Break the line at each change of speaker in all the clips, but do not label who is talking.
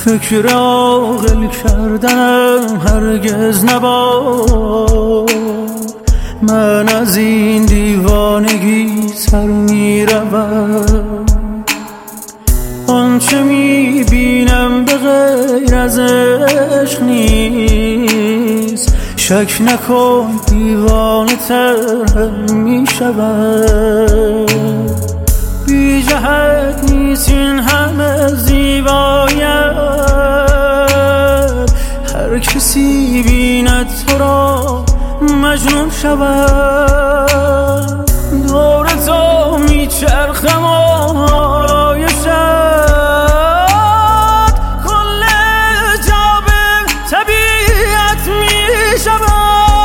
فکر عاقل کردنم هرگز نباد. من از این دیوانگی سر میروم، آنچه میبینم به غیر از عشق نیست. شک نکن دیوانه تر هم میشود. بی جهت نیست این همه زیبایت، هر کسی بیند تو را مجنون شود. دور تو میچرخم آرایشت، کل جا به طبیعت میشود.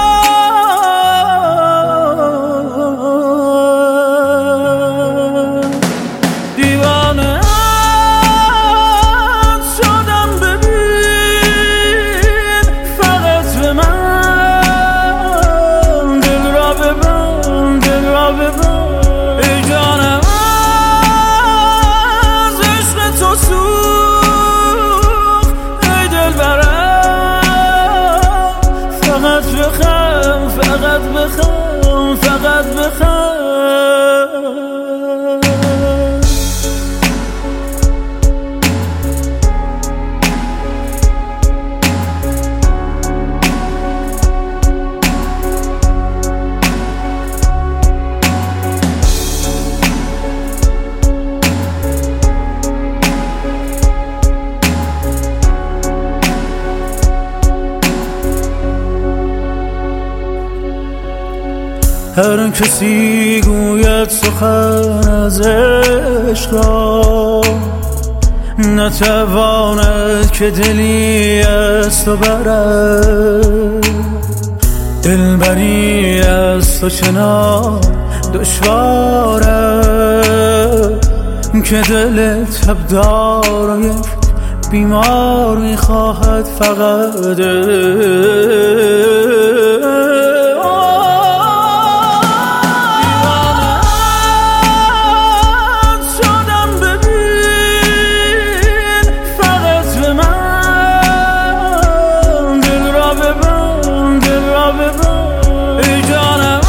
ای جانم از عشق تو سوخت، ای دلبرم فقط بخم، فقط بخم، فقط بخم. هر کسی گوید سخن از عشق را، نتواند که دلی از تو برد. دلبری از تو چنان دشوارد که دل تبدار یک بیمار میخواهد فقط. ای جانم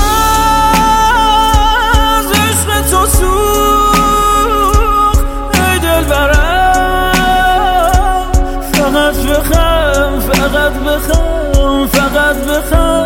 از عشق تو سوخت، ای دلبرم فقط بخم، فقط بخم، فقط بخم.